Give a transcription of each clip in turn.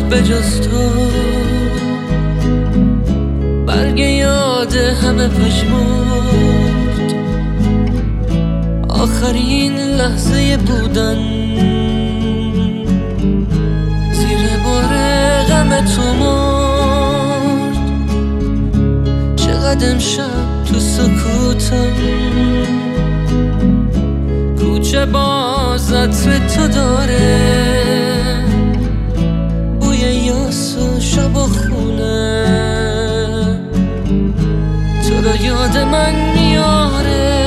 به جز تو برگ یاد همه پژمرد. آخرین لحظه بودن زیر بار غم تو مرد. چقدر امشب تو سکوتم کوچه باز عطر تو داره، بوی یاس و شب و خونه تو رو یاد من میاره.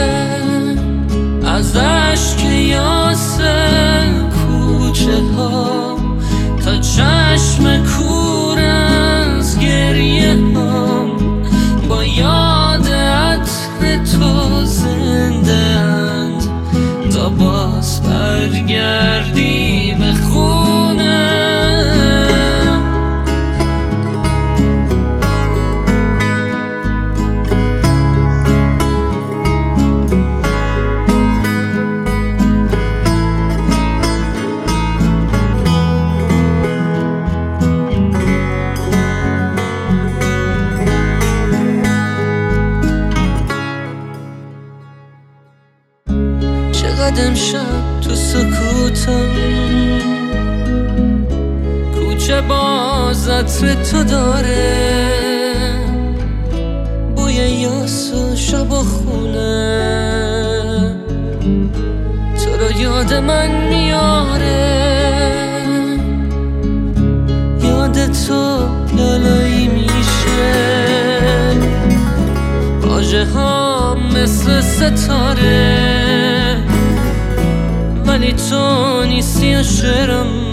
از عشق یاس کوچه ها تا چشم کور از گریه ها، با یاد عطر تو زنده اند تا باز برگردی به خونه. چقدر امشب تو سکوتم کوچه باز عطر تو داره، بوی یاس و شب و خونه تو رو یاد من میاره. یاد تو لالایی میشه، واژه ها مثل ستاره، ولی تو نیستی شعرم